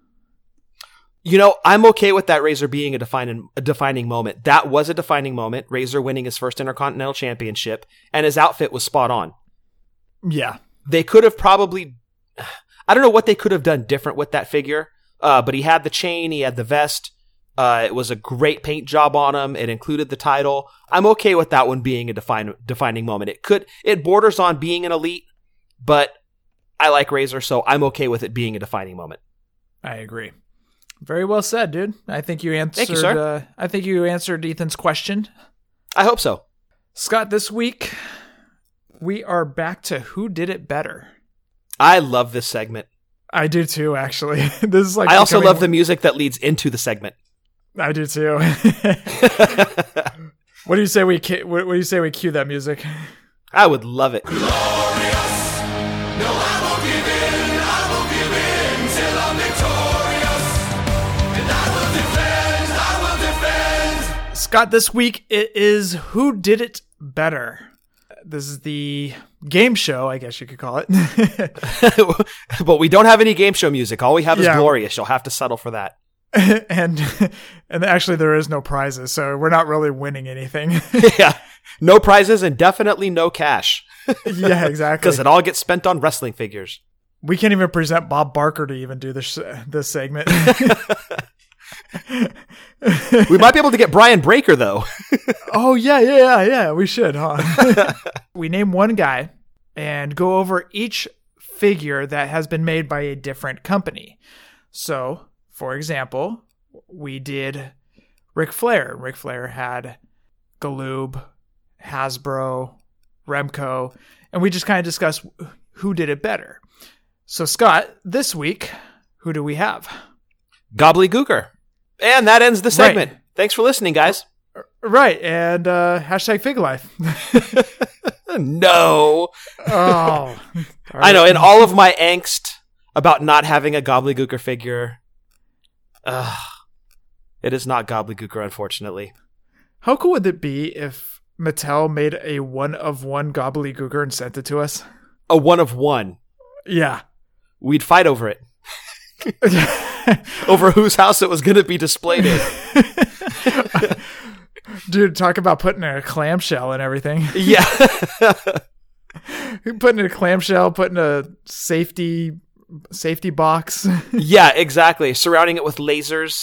You know, I'm okay with that Razor being a defining moment. That was a defining moment. Razor winning his first Intercontinental Championship, and his outfit was spot on. Yeah. They could have probably... I don't know what they could have done different with that figure, but he had the chain, he had the vest. It was a great paint job on him. It included the title. I'm okay with that one being a defining moment. It borders on being an Elite, but I like Razor, so I'm okay with it being a defining moment. I agree. Very well said, dude. I think you answered. Thank you, sir. I think you answered Ethan's question. I hope so. Scott, this week we are back to Who Did It Better. I love this segment. I do too, actually. This is like. I also love the music that leads into the segment. I do too. What do you say we cue that music? I would love it. Glorious. No, I won't give in till I'm victorious. And I will defend. Scott, this week it is Who Did It Better. This is the game show, I guess you could call it. But we don't have any game show music. All we have is Glorious. You'll have to settle for that. and actually there is no prizes, so we're not really winning anything. Yeah. No prizes and definitely no cash. Yeah, exactly. Because it all gets spent on wrestling figures. We can't even present Bob Barker to even do this segment. We might be able to get Brian Breaker, though. Oh, yeah. We should, huh? We name one guy and go over each figure that has been made by a different company. So, for example, we did Ric Flair. Ric Flair had Galoob, Hasbro, Remco, and we just kind of discussed who did it better. So, Scott, this week, who do we have? Gobbledygooker. And that ends the segment. Right. Thanks for listening, guys. Right, and hashtag Fig Life. No. Oh. I know, in all of my angst about not having a Gobbledygooker figure, it is not Gobbledygooker, unfortunately. How cool would it be if Mattel made a one-of-one Gobbledygooker and sent it to us? A one-of-one? Yeah. We'd fight over it. Over whose house it was going to be displayed in. Dude, talk about putting in a clamshell and everything. Yeah. Putting in a clamshell, putting a safety box. Yeah, exactly. Surrounding it with lasers.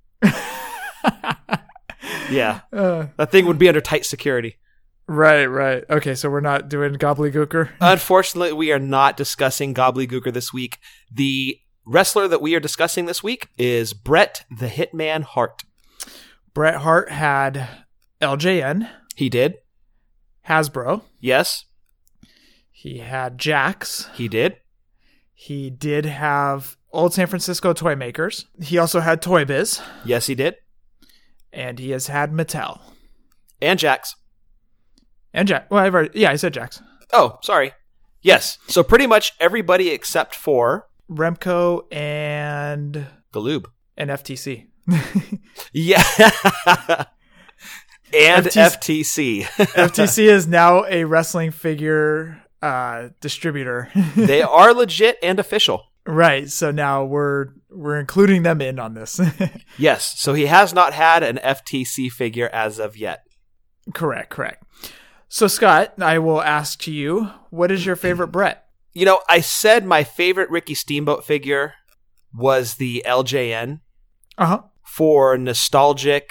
Yeah. That thing would be under tight security. Right. Okay, so we're not doing Gobbledygooker? Unfortunately, we are not discussing Gobbledygooker this week. The wrestler that we are discussing this week is Bret the Hitman Hart. Bret Hart had LJN. He did. Hasbro. Yes. He had Jax. He did. He did have Old San Francisco Toy Makers. He also had Toy Biz. Yes, he did. And he has had Mattel. And Jax. And Jax. Well, I said Jax. Oh, sorry. Yes. So pretty much everybody except for Remco and Galoob. And FTC. Yeah. And FTC. FTC is now a wrestling figure distributor. They are legit and official. Right. So now we're including them in on this. Yes. So he has not had an FTC figure as of yet. Correct. So Scott, I will ask you, what is your favorite Bret? You know, I said my favorite Ricky Steamboat figure was the LJN Uh-huh. for nostalgic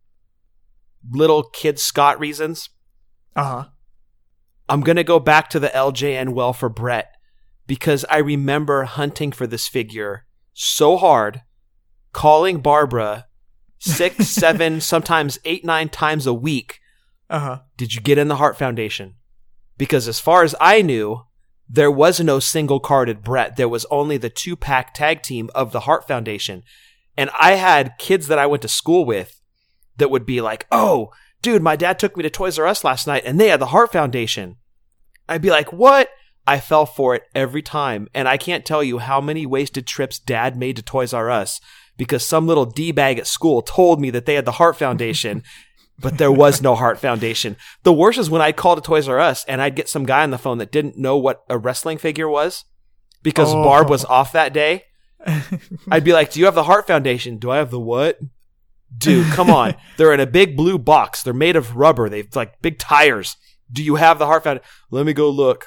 little kid Scott reasons. Uh-huh. I'm going to go back to the LJN well for Brett because I remember hunting for this figure so hard, calling Barbara 6, 7, sometimes 8, 9 times a week. Uh-huh. Did you get in the Hart Foundation? Because as far as I knew, there was no single carded Brett. There was only the 2-pack tag team of the Hart Foundation. And I had kids that I went to school with that would be like, oh, dude, my dad took me to Toys R Us last night and they had the Hart Foundation. I'd be like, what? I fell for it every time. And I can't tell you how many wasted trips dad made to Toys R Us because some little D-bag at school told me that they had the Hart Foundation, but there was no Hart Foundation. The worst is when I'd call to Toys R Us and I'd get some guy on the phone that didn't know what a wrestling figure was because Barb was off that day. I'd be like, do you have the Hart Foundation? Do I have the what? Dude, come on. They're in a big blue box. They're made of rubber. They've like big tires. Do you have the Hart Foundation? Let me go look.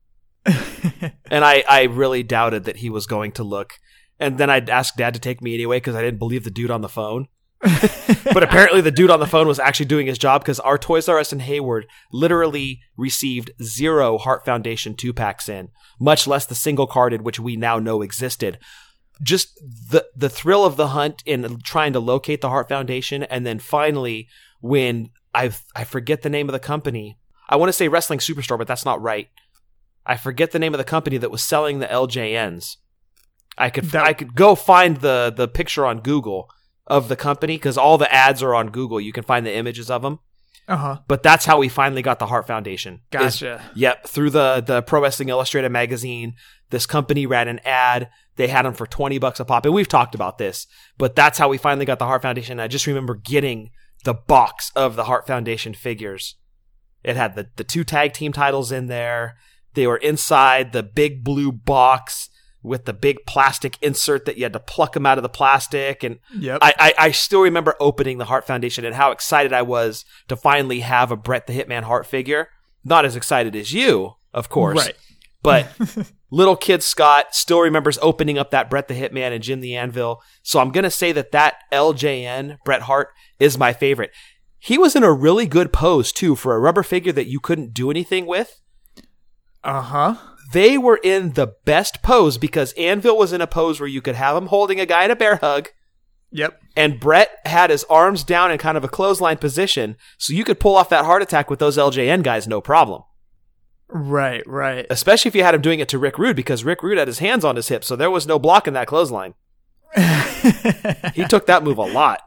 And I really doubted that he was going to look. And then I'd ask Dad to take me anyway because I didn't believe the dude on the phone. But apparently the dude on the phone was actually doing his job because our Toys R Us in Hayward literally received 0 Hart Foundation 2-packs in, much less the single carded, which we now know existed. Just the thrill of the hunt in trying to locate the Hart Foundation. And then finally, when I forget the name of the company, I want to say Wrestling Superstore, but that's not right. I forget the name of the company that was selling the LJNs. I could go find the picture on Google of the company because all the ads are on Google. You can find the images of them. Uh-huh. But that's how we finally got the Hart Foundation. Gotcha. Through the Pro Wrestling Illustrated magazine. This company ran an ad. They had them for $20 a pop. And we've talked about this. But that's how we finally got the Hart Foundation. I just remember getting the box of the Hart Foundation figures. It had the 2 tag team titles in there. They were inside the big blue box with the big plastic insert that you had to pluck them out of the plastic. And yep. I still remember opening the Hart Foundation and how excited I was to finally have a Bret the Hitman Hart figure. Not as excited as you, of course. Right. But little kid Scott still remembers opening up that Bret the Hitman and Jim the Anvil. So I'm going to say that LJN, Bret Hart, is my favorite. He was in a really good pose, too, for a rubber figure that you couldn't do anything with. Uh-huh. They were in the best pose because Anvil was in a pose where you could have him holding a guy in a bear hug. Yep. And Bret had his arms down in kind of a clothesline position, so you could pull off that heart attack with those LJN guys, no problem. Right. Especially if you had him doing it to Rick Rude, because Rick Rude had his hands on his hips, so there was no blocking that clothesline. He took that move a lot.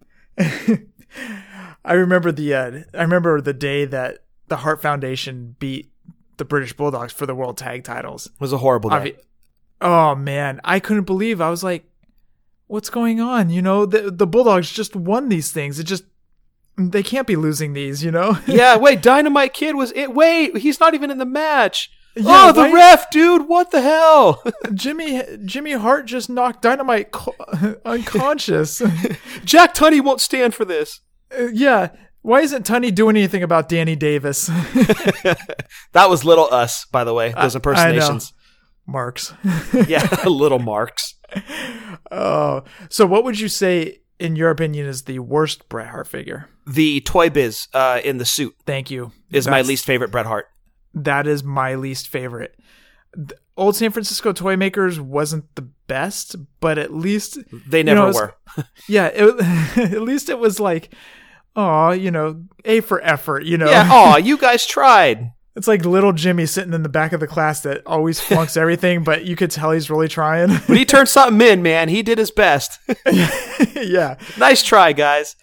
I remember the day that the Hart Foundation beat the British Bulldogs for the World Tag Titles. It was a horrible day. Oh man, I couldn't believe. I was like, "What's going on?" You know, the Bulldogs just won these things. They can't be losing these. You know? Yeah. Wait, Dynamite Kid was it? Wait, he's not even in the match. Yeah, the ref, dude! What the hell? Jimmy Hart just knocked Dynamite unconscious. Jack Tunney won't stand for this. Yeah. Why isn't Tunney doing anything about Danny Davis? That was Little Us, by the way. Those impersonations. Marks. Yeah, Little Marks. Oh, so what would you say, in your opinion, is the worst Bret Hart figure? The Toy Biz in the suit. Thank you. Is my least favorite Bret Hart. That is my least favorite. The old San Francisco Toy Makers wasn't the best, but at least they never were. Yeah, at least it was like, oh, A for effort, Yeah, oh, you guys tried. It's like little Jimmy sitting in the back of the class that always flunks everything, but you could tell he's really trying. But he turned something in, man. He did his best. Yeah. Nice try, guys.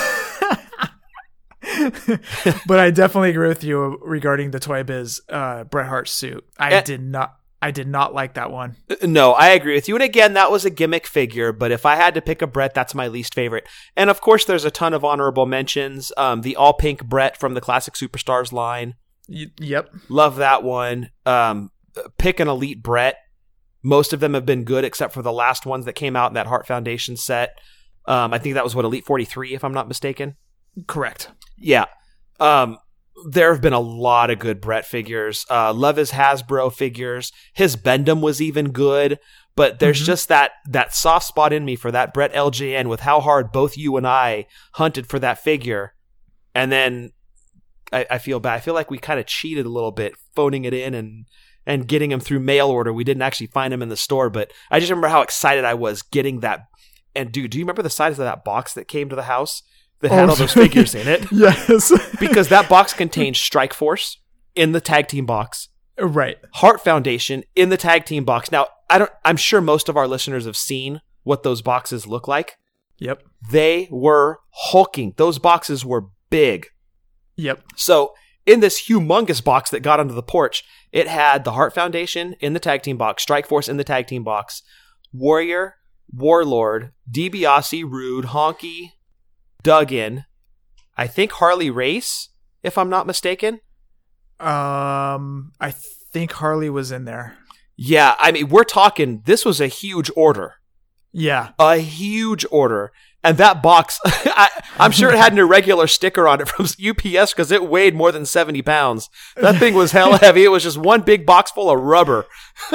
But I definitely agree with you regarding the Toy Biz Bret Hart suit. I did not like that one. No, I agree with you. And again, that was a gimmick figure, but if I had to pick a Bret, that's my least favorite. And of course, there's a ton of honorable mentions. The all pink Bret from the Classic Superstars line. Yep. Love that one. Pick an elite Bret. Most of them have been good except for the last ones that came out in that Hart Foundation set. I think that was Elite 43, if I'm not mistaken. Correct. Yeah. There have been a lot of good Bret figures. Love his Hasbro figures. His Bendham was even good, But there's just that soft spot in me for that Bret LJN with how hard both you and I hunted for that figure. And then I feel bad. I feel like we kind of cheated a little bit, phoning it in and getting him through mail order. We didn't actually find him in the store, but I just remember how excited I was getting that. And dude, do you remember the size of that box that came to the house that had all those figures in it? Yes. Because that box contained Strike Force in the tag team box. Right. Heart Foundation in the tag team box. Now, I'm sure most of our listeners have seen what those boxes look like. Yep. They were hulking. Those boxes were big. Yep. So in this humongous box that got onto the porch, it had the Heart Foundation in the tag team box, Strike Force in the tag team box, Warrior, Warlord, DiBiase, Rude, Honky, Duggan, I think Harley Race, if I'm not mistaken. I think Harley was in there. Yeah, I mean, we're talking, this was a huge order. Yeah. A huge order. And that box, I'm sure it had an irregular sticker on it from UPS because it weighed more than 70 pounds. That thing was hella heavy. It was just one big box full of rubber.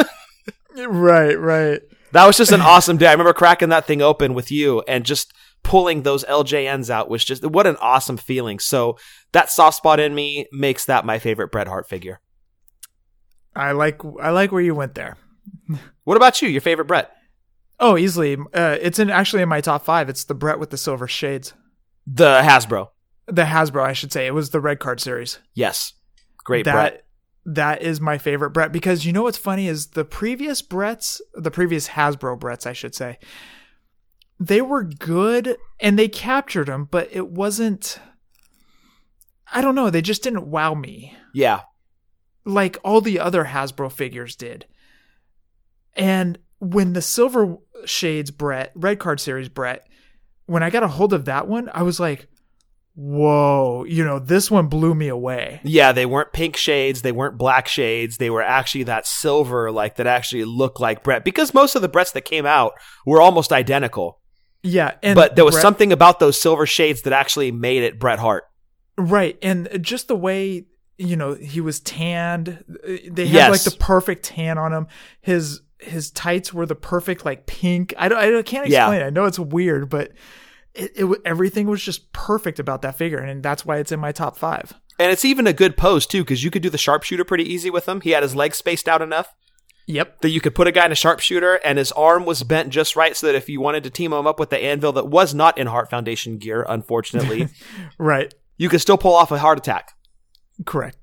Right. That was just an awesome day. I remember cracking that thing open with you and just pulling those LJNs out was just, what an awesome feeling. So that soft spot in me makes that my favorite Bret Hart figure. I like where you went there. What about you? Your favorite Bret? Oh, easily. It's actually in my top 5. It's the Bret with the silver shades. The Hasbro. The Hasbro, I should say. It was the red card series. Yes. Great Bret. That is my favorite Bret because you know what's funny is the previous Hasbro Brets, I should say, they were good and they captured them, but it wasn't, I don't know, they just didn't wow me. Yeah. Like all the other Hasbro figures did. And when the Silver Shades Bret, Red Card Series Bret, when I got a hold of that one, I was like, whoa, this one blew me away. Yeah, they weren't pink shades. They weren't black shades. They were actually that silver, like that actually looked like Bret. Because most of the Brets that came out were almost identical. Yeah. But there was something about those silver shades that actually made it Bret Hart. Right. And just the way, he was tanned. They had like the perfect tan on him. His tights were the perfect like pink. I can't explain it. I know it's weird, but everything was just perfect about that figure, and that's why it's in my top 5. And it's even a good pose too, because you could do the sharpshooter pretty easy with him. He had his legs spaced out enough. Yep. That you could put a guy in a sharpshooter, and his arm was bent just right, so that if you wanted to team him up with the anvil that was not in Heart Foundation gear, unfortunately, right, you could still pull off a heart attack. Correct.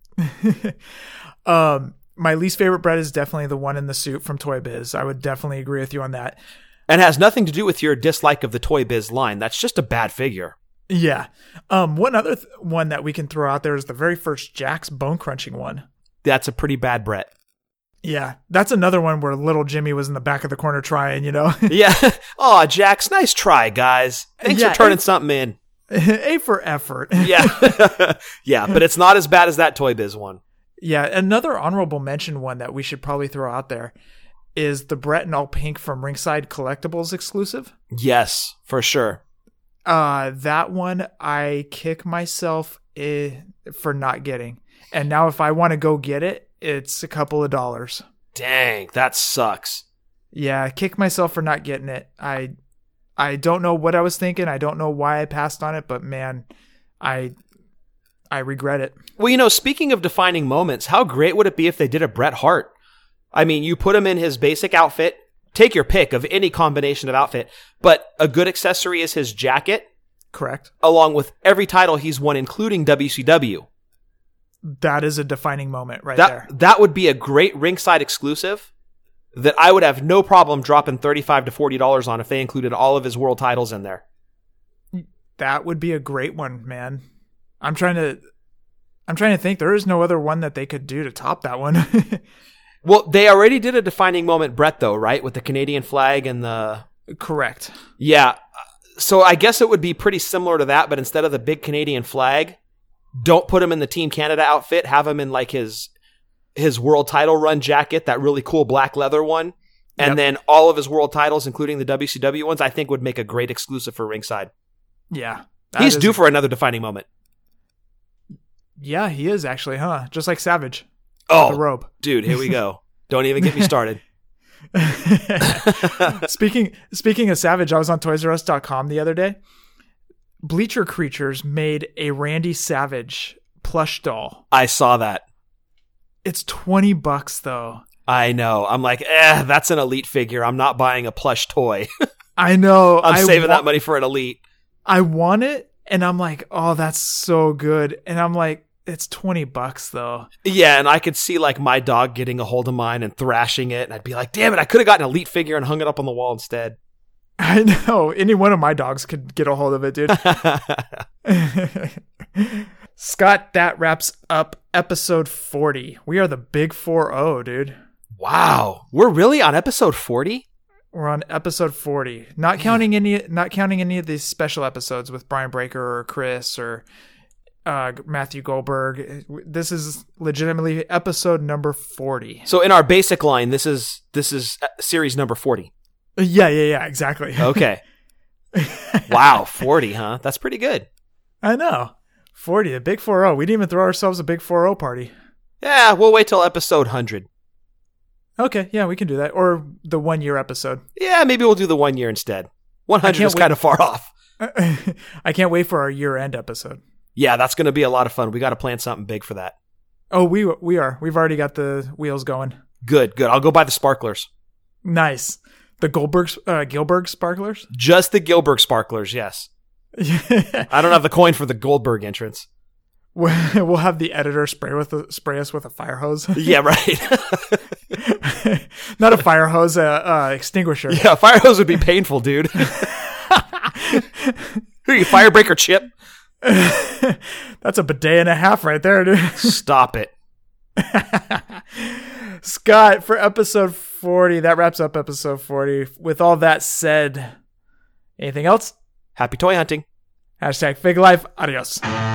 My least favorite Bret is definitely the one in the suit from Toy Biz. I would definitely agree with you on that. And has nothing to do with your dislike of the Toy Biz line. That's just a bad figure. Yeah. One other one that we can throw out there is the very first Jakks Bone Crunching one. That's a pretty bad Bret. Yeah. That's another one where little Jimmy was in the back of the corner trying, Yeah. Aw, Jakks, nice try, guys. Thanks for turning something in. A for effort. Yeah. Yeah, but it's not as bad as that Toy Biz one. Yeah. Another honorable mention one that we should probably throw out there is the Bret in all pink from Ringside Collectibles exclusive. Yes, for sure. That one I kick myself for not getting. And now if I want to go get it, it's a couple of dollars. Dang, that sucks. Yeah, kick myself for not getting it. I don't know what I was thinking. I don't know why I passed on it, but man, I regret it. Well, speaking of defining moments, how great would it be if they did a Bret Hart? I mean, you put him in his basic outfit, take your pick of any combination of outfit, but a good accessory is his jacket. Correct. Along with every title he's won, including WCW. That is a defining moment there. That would be a great ringside exclusive that I would have no problem dropping $35 to $40 on if they included all of his world titles in there. That would be a great one, man. I'm trying to think. There is no other one that they could do to top that one. Well, they already did a defining moment Bret, though, right? With the Canadian flag and the... Correct. Yeah. So I guess it would be pretty similar to that, but instead of the big Canadian flag, don't put him in the Team Canada outfit. Have him in like his world title run jacket, that really cool black leather one. And then all of his world titles, including the WCW ones, I think would make a great exclusive for Ringside. Yeah. He's due for another defining moment. Yeah, he is actually, huh? Just like Savage. Oh, the robe. Dude, here we go. Don't even get me started. Speaking of Savage, I was on ToysRUs.com the other day. Bleacher Creatures made a Randy Savage plush doll. I saw that. It's $20 though. I know. I'm like, that's an Elite figure. I'm not buying a plush toy. I know. I'm saving that money for an Elite. I want it, and I'm like, oh, that's so good. And I'm like, it's $20 though. Yeah, and I could see like my dog getting a hold of mine and thrashing it, and I'd be like, damn it, I could have gotten an Elite figure and hung it up on the wall instead. I know. Any one of my dogs could get a hold of it, dude. Scott, that wraps up episode 40. We are the big 4-0, dude. Wow. We're really on episode 40? We're on episode 40. Not counting any of these special episodes with Brian Breaker or Chris or Matthew Goldberg. This is legitimately episode number 40. So in our basic line, this is series number 40. Yeah, exactly. Okay. Wow, 40, huh? That's pretty good. I know. 40, the big 4-0. We didn't even throw ourselves a big 4-0 party. Yeah, we'll wait till episode 100. Okay, yeah, we can do that. Or the 1 year episode. Yeah, maybe we'll do the 1 year instead. 100 is kind of far off. I can't wait for our year-end episode. Yeah, that's going to be a lot of fun. We got to plan something big for that. Oh, we are. We've already got the wheels going. Good. I'll go buy the sparklers. Nice. The Gilbert sparklers? Just the Gilbert sparklers, yes. I don't have the coin for the Goldberg entrance. We'll have the editor spray us with a fire hose. Yeah, right. Not a fire hose, extinguisher. Yeah, a fire hose would be painful, dude. Who are you, Firebreaker Chip? That's a bidet and a half right there, dude. Stop it. Scott, for episode 40, that wraps up episode 40. With all that said, anything else? Happy toy hunting. #FigLife. Adios.